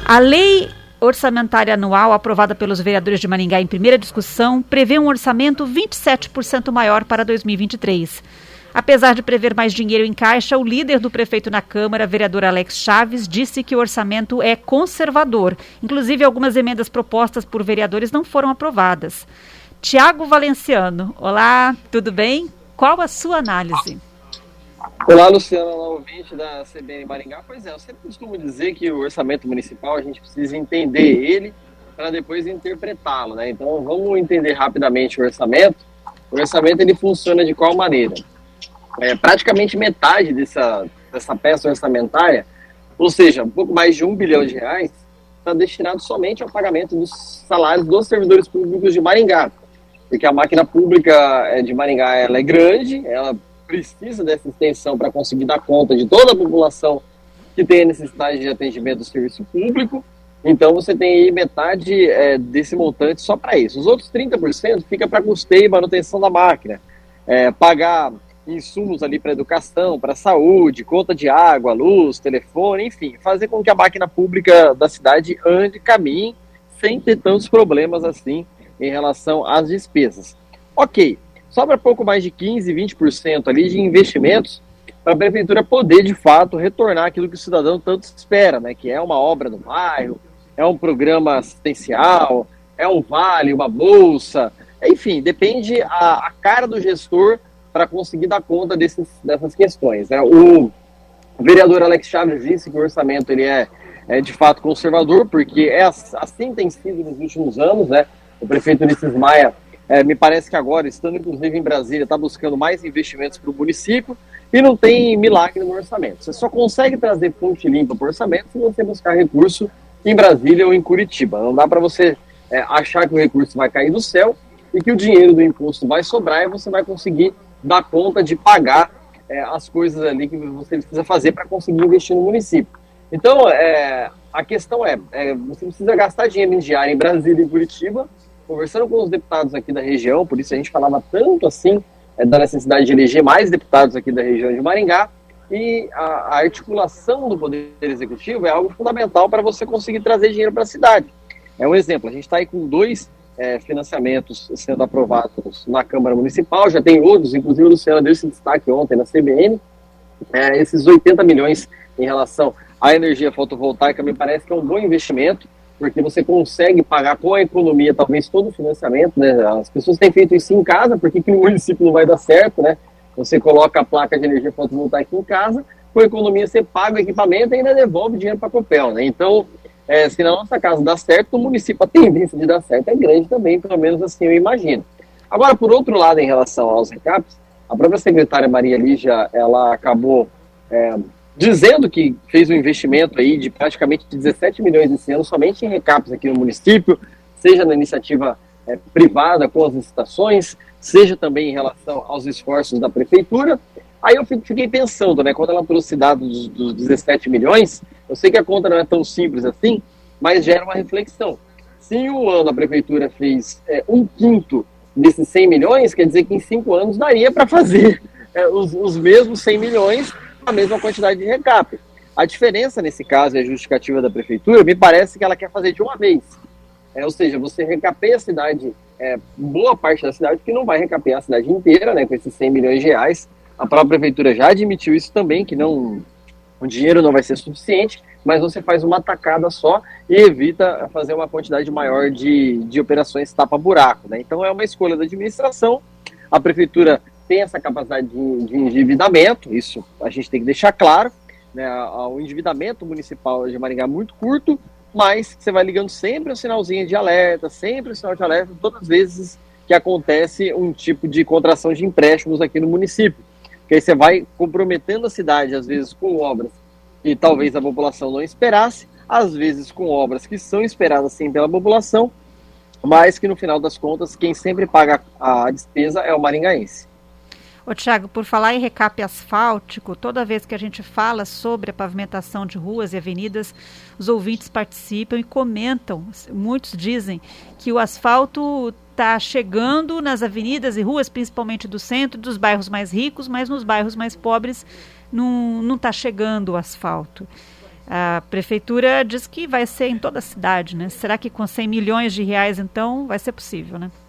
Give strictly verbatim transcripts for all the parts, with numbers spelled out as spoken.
A lei orçamentária anual aprovada pelos vereadores de Maringá em primeira discussão prevê um orçamento vinte e sete por cento maior para dois mil e vinte e três. Apesar de prever mais dinheiro em caixa, o líder do prefeito na Câmara, vereador Alex Chaves, disse que o orçamento é conservador. Inclusive, algumas emendas propostas por vereadores não foram aprovadas. Tiago Valenciano, olá, tudo bem? Qual a sua análise? Olá, Luciana, olá, ouvinte da C B N Maringá. Pois é, eu sempre costumo dizer que o orçamento municipal, a gente precisa entender ele para depois interpretá-lo, né? Então, vamos entender rapidamente o orçamento. O orçamento, ele funciona de qual maneira? É, praticamente metade dessa, dessa peça orçamentária, ou seja, um pouco mais de um bilhão de reais, está destinado somente ao pagamento dos salários dos servidores públicos de Maringá. Porque a máquina pública de Maringá ela é grande, ela precisa dessa extensão para conseguir dar conta de toda a população que tem a necessidade de atendimento do serviço público. Então você tem aí metade é, desse montante só para isso. Os outros trinta por cento fica para custeio e manutenção da máquina, é, pagar insumos ali para educação, para saúde, conta de água, luz, telefone, enfim, fazer com que a máquina pública da cidade ande, caminhe, sem ter tantos problemas assim em relação às despesas. Ok, sobra pouco mais de quinze, vinte por cento ali de investimentos para a prefeitura poder, de fato, retornar aquilo que o cidadão tanto espera, né? Que é uma obra no bairro, é um programa assistencial, é um vale, uma bolsa, enfim, depende a, a cara do gestor para conseguir dar conta desses, dessas questões, né? O vereador Alex Chaves disse que o orçamento ele é, é de fato conservador, porque é assim tem sido nos últimos anos, né? O prefeito Ulisses Maia, é, me parece que agora, estando inclusive em Brasília, está buscando mais investimentos para o município e não tem milagre no orçamento. Você só consegue trazer fonte limpa para o orçamento se você buscar recurso em Brasília ou em Curitiba. Não dá para você é, achar que o recurso vai cair do céu e que o dinheiro do imposto vai sobrar e você vai conseguir dar conta de pagar é, as coisas ali que você precisa fazer para conseguir investir no município. Então, é, a questão é, é, você precisa gastar dinheiro em diária em Brasília e em Curitiba, conversando com os deputados aqui da região, por isso a gente falava tanto assim é, da necessidade de eleger mais deputados aqui da região de Maringá, e a, a articulação do Poder Executivo é algo fundamental para você conseguir trazer dinheiro para a cidade. É um exemplo, a gente está aí com dois É, financiamentos sendo aprovados na Câmara Municipal, já tem outros, inclusive o Luciano deu esse destaque ontem na C B N, é, esses oitenta milhões em relação à energia fotovoltaica me parece que é um bom investimento, porque você consegue pagar com a economia talvez todo o financiamento, né? As pessoas têm feito isso em casa, por que que no município não vai dar certo, né? Você coloca a placa de energia fotovoltaica em casa, com a economia você paga o equipamento e ainda devolve dinheiro para a Copel, né? Então, É, se na nossa casa dá certo, no município a tendência de dar certo é grande também, pelo menos assim eu imagino. Agora, por outro lado, em relação aos recaps, a própria secretária Maria Lígia, ela acabou é, dizendo que fez um investimento aí de praticamente dezessete milhões esse ano somente em recaps aqui no município, seja na iniciativa é, privada com as licitações, seja também em relação aos esforços da prefeitura. Aí eu fiquei pensando, né, quando ela trouxe dados dos dezessete milhões, eu sei que a conta não é tão simples assim, mas gera uma reflexão. Se em um ano a prefeitura fez é, um quinto desses cem milhões, quer dizer que em cinco anos daria para fazer é, os, os mesmos cem milhões, a mesma quantidade de recap. A diferença nesse caso e a justificativa da prefeitura, me parece que ela quer fazer de uma vez. É, ou seja, você recapeia a cidade, é, boa parte da cidade, porque não vai recapear a cidade inteira, né, com esses cem milhões de reais. A própria prefeitura já admitiu isso também, que não, o dinheiro não vai ser suficiente, mas você faz uma tacada só e evita fazer uma quantidade maior de, de operações tapa-buraco, né? Então é uma escolha da administração, a prefeitura tem essa capacidade de, de endividamento, isso a gente tem que deixar claro, né? O endividamento municipal de Maringá é muito curto, mas você vai ligando sempre o sinalzinho de alerta, sempre o sinal de alerta, todas as vezes que acontece um tipo de contração de empréstimos aqui no município. Porque aí você vai comprometendo a cidade, às vezes com obras que talvez a população não esperasse, às vezes com obras que são esperadas sim pela população, mas que no final das contas, quem sempre paga a despesa é o maringaense. Ô Tiago, por falar em recap asfáltico, toda vez que a gente fala sobre a pavimentação de ruas e avenidas, os ouvintes participam e comentam, muitos dizem que o asfalto está chegando nas avenidas e ruas, principalmente do centro, dos bairros mais ricos, mas nos bairros mais pobres não está chegando o asfalto. A prefeitura diz que vai ser em toda a cidade, né? Será que com cem milhões de reais, então, vai ser possível, né?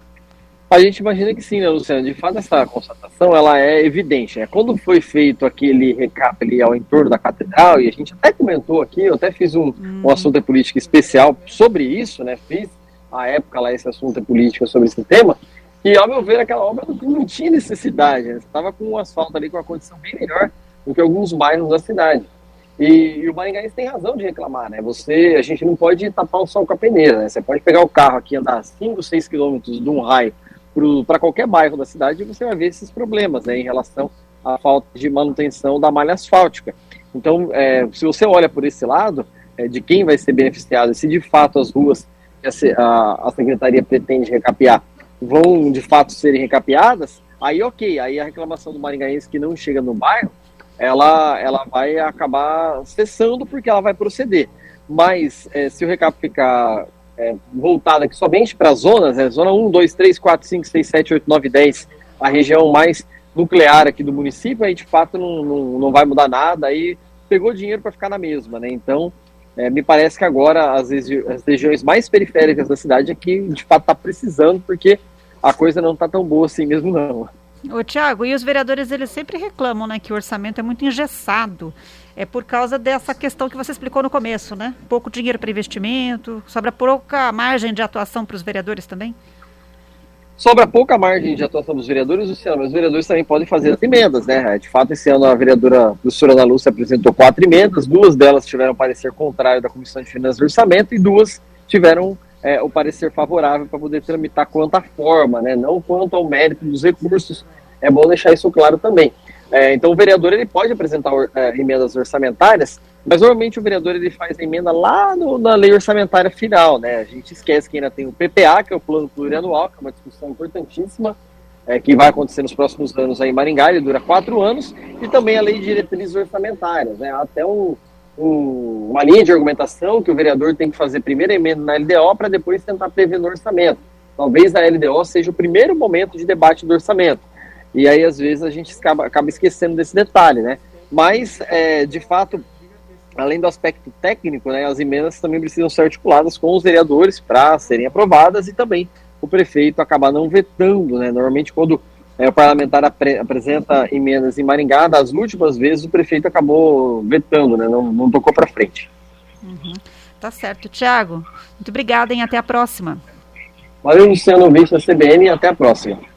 A gente imagina que sim, né, Luciana? De fato, essa constatação, ela é evidente, né? Quando foi feito aquele recap ali ao entorno da catedral, e a gente até comentou aqui, eu até fiz um, hum. um assunto político especial sobre isso, né? Fiz, à época, lá esse assunto político sobre esse tema, e, ao meu ver, aquela obra não, não tinha necessidade, né? Estava com um asfalto ali com uma condição bem melhor do que alguns bairros da cidade. E, e o maringaense tem razão de reclamar, né? Você, a gente não pode tapar o sol com a peneira, né? Você pode pegar o carro aqui e andar cinco, seis quilômetros de um raio para qualquer bairro da cidade e você vai ver esses problemas, né, em relação à falta de manutenção da malha asfáltica. Então, é, se você olha por esse lado, é, de quem vai ser beneficiado, se de fato as ruas que a, a, a Secretaria pretende recapear vão de fato serem recapeadas, aí ok, aí a reclamação do maringaense que não chega no bairro, ela, ela vai acabar cessando porque ela vai proceder. Mas é, se o recap ficar É, voltada aqui somente para as zonas, né? Zona um, dois, três, quatro, cinco, seis, sete, oito, nove, dez, a região mais nuclear aqui do município, aí de fato não, não, não vai mudar nada, aí pegou dinheiro para ficar na mesma, né? Então, é, me parece que agora as, as regiões mais periféricas da cidade é que de fato está precisando, porque a coisa não está tão boa assim mesmo não. Ô Tiago, e os vereadores eles sempre reclamam, né, que o orçamento é muito engessado. É por causa dessa questão que você explicou no começo, né? Pouco dinheiro para investimento, sobra pouca margem de atuação para os vereadores também? Sobra pouca margem de atuação dos vereadores, Luciano, mas os vereadores também podem fazer as emendas, né? De fato, esse ano a vereadora a professora Ana Lúcia apresentou quatro emendas, duas delas tiveram parecer contrário da Comissão de Finanças e Orçamento e duas tiveram é, o parecer favorável para poder tramitar quanto à forma, né? Não quanto ao mérito dos recursos. É bom deixar isso claro também. É, então o vereador ele pode apresentar é, emendas orçamentárias, mas normalmente o vereador ele faz a emenda lá no, na lei orçamentária final, né? A gente esquece que ainda tem o P P A, que é o Plano Plurianual, que é uma discussão importantíssima, é, que vai acontecer nos próximos anos aí em Maringá, ele dura quatro anos, e também a lei de diretrizes orçamentárias, né? Até um, um, uma linha de argumentação que o vereador tem que fazer primeiro a emenda na L D O para depois tentar prever no orçamento. Talvez a L D O seja o primeiro momento de debate do orçamento. E aí, às vezes, a gente acaba, acaba esquecendo desse detalhe, né? Mas, é, de fato, além do aspecto técnico, né, as emendas também precisam ser articuladas com os vereadores para serem aprovadas e também o prefeito acabar não vetando, né? Normalmente, quando é, o parlamentar apre- apresenta emendas em Maringá, das últimas vezes o prefeito acabou vetando, né? Não, não tocou para frente. Uhum. Tá certo. Tiago, muito obrigada, hein? Até a próxima. Valeu, Luciano, ouvinte da C B N, e até a próxima.